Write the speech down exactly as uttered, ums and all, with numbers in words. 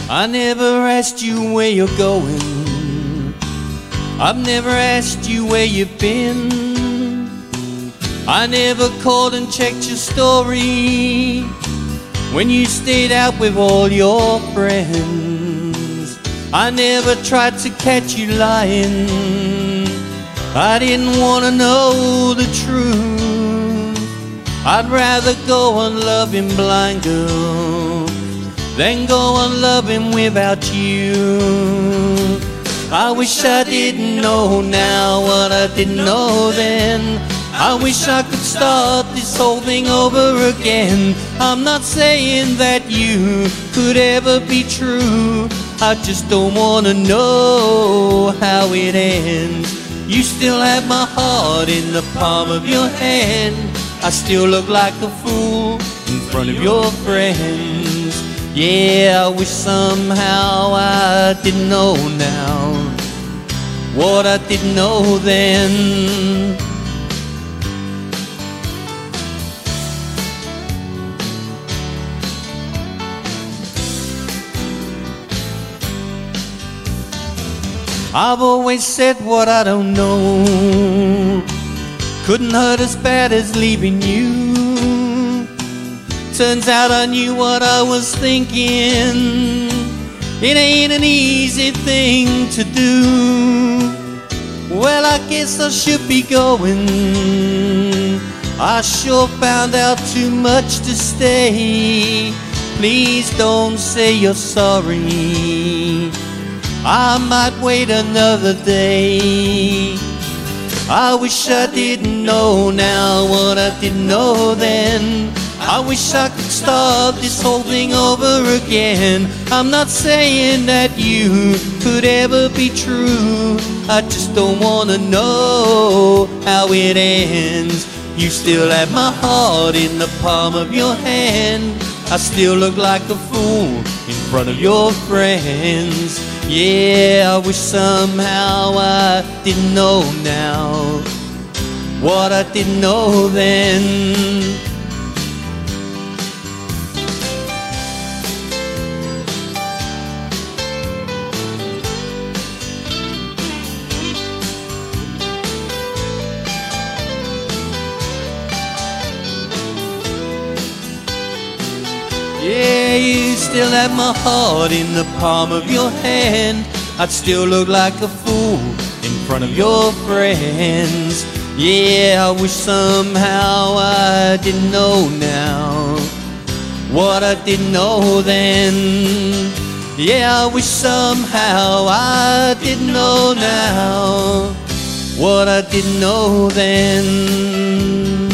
I never asked you where you're going. I've never asked you where you've been. I never called and checked your story when you stayed out with all your friends. I never tried to catch you lying. I didn't want to know the truth. I'd rather go on loving blind, girl, than go on loving without you. I wish I didn't know now what I didn't know then. I wish I could start this whole thing over again. I'm not saying that you could ever be true. I just don't want to know how it ends. You still have my heart in the palm of your hand. I still look like a fool in front of your friends. Yeah, I wish somehow I didn't know now what I didn't know then. I've always said what I don't know couldn't hurt as bad as leaving you. Turns out I knew what I was thinking. It ain't an easy thing to do. Well, I guess I should be going. I sure found out too much to stay. Please don't say you're sorry. I might wait another day. I wish I didn't know now what I didn't know then. I wish I could start this whole thing over again. I'm not saying that you could ever be true. I just don't wanna know how it ends. You still have my heart in the palm of your hand. I still look like a fool in front of your friends. Yeah, I wish somehow I didn't know now what I didn't know then. Yeah, you still have my heart in the palm of your hand. I'd still look like a fool in front of your friends. Yeah, I wish somehow I didn't know now what I didn't know then. Yeah, I wish somehow I didn't know now what I didn't know then.